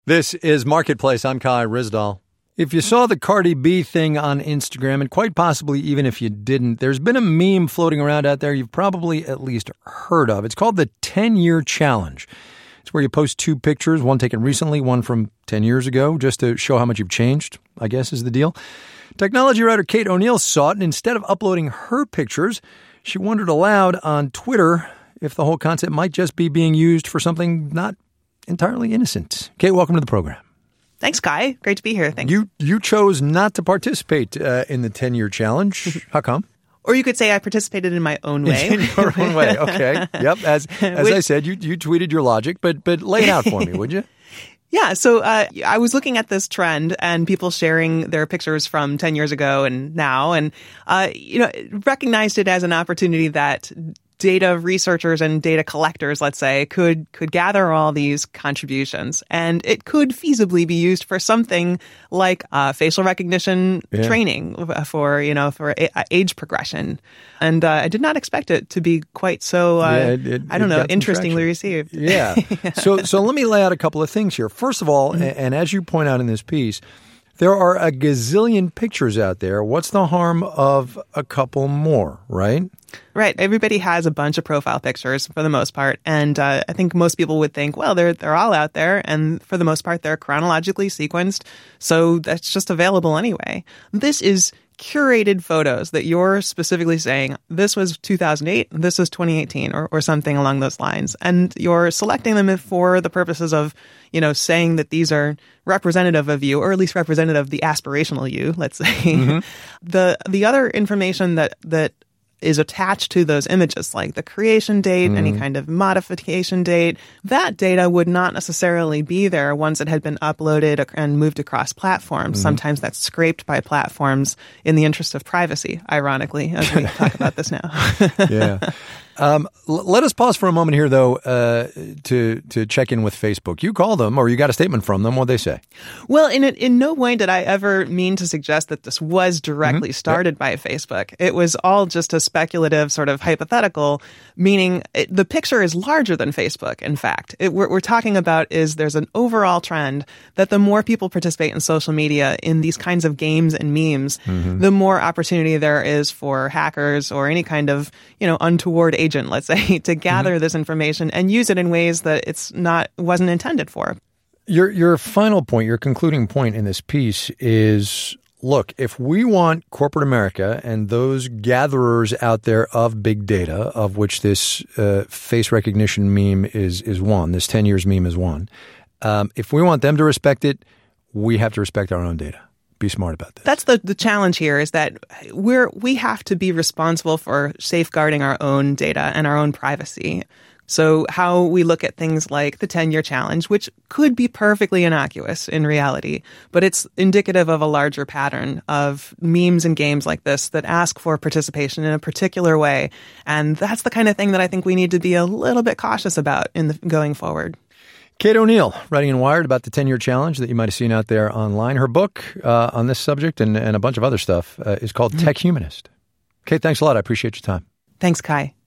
This is Marketplace. I'm Kai Ryssdal. If you saw the Cardi B thing on Instagram, and quite possibly even if you didn't, there's been a meme floating around out there you've probably at least heard of. It's called the 10-Year Challenge. It's where you post two pictures, one taken recently, one from 10 years ago, just to show how much you've changed, I guess is the deal. Technology writer Kate O'Neill saw it, and instead of uploading her pictures, she wondered aloud on Twitter if the whole concept might just be being used for something not entirely innocent. Kate, welcome to the program. Thanks, Kai. Great to be here. Thanks. You chose not to participate in the 10-Year Challenge. How come? Or you could say I participated in my own way. In your own way, okay. Yep, as I said, you tweeted your logic, but lay it out for me, would you? Yeah, so I was looking at this trend and people sharing their pictures from 10 years ago and now, and recognized it as an opportunity that data researchers and data collectors, let's say, could gather all these contributions, and it could feasibly be used for something like facial recognition training for age progression. And I did not expect it to be quite so interestingly received. Yeah. So let me lay out a couple of things here. First of all, and as you point out in this piece, there are a gazillion pictures out there. What's the harm of a couple more, right? Right. Everybody has a bunch of profile pictures for the most part. And I think most people would think, well, they're all out there. And for the most part, they're chronologically sequenced. So that's just available anyway. This is curated photos that you're specifically saying, this was 2008, this was 2018, or something along those lines. And you're selecting them for the purposes of, saying that these are representative of you, or at least representative of the aspirational you, let's say. Mm-hmm. The other information that is attached to those images, like the creation date, any kind of modification date, that data would not necessarily be there once it had been uploaded and moved across platforms. Sometimes that's scraped by platforms in the interest of privacy, ironically, as we talk about this now. Yeah. Let us pause for a moment here, though, to check in with Facebook. You called them, or you got a statement from them. What'd they say? Well, in no way did I ever mean to suggest that this was directly started by Facebook. It was all just a speculative sort of hypothetical, meaning the picture is larger than Facebook, in fact. What we're talking about is there's an overall trend that the more people participate in social media in these kinds of games and memes, the more opportunity there is for hackers or any kind of, untoward agent, let's say, to gather this information and use it in ways that wasn't intended for. Your final point, your concluding point in this piece is, look, if we want corporate America and those gatherers out there of big data, of which this face recognition meme is one, this 10 years meme is one, if we want them to respect it, we have to respect our own data. Be smart about this. That's the challenge here, is that we have to be responsible for safeguarding our own data and our own privacy. So how we look at things like the 10-Year Challenge, which could be perfectly innocuous in reality, but it's indicative of a larger pattern of memes and games like this that ask for participation in a particular way. And that's the kind of thing that I think we need to be a little bit cautious about going forward. Kate O'Neill, writing in Wired about the 10-Year Challenge that you might have seen out there online. Her book on this subject and a bunch of other stuff is called Tech Humanist. Kate, thanks a lot. I appreciate your time. Thanks, Kai.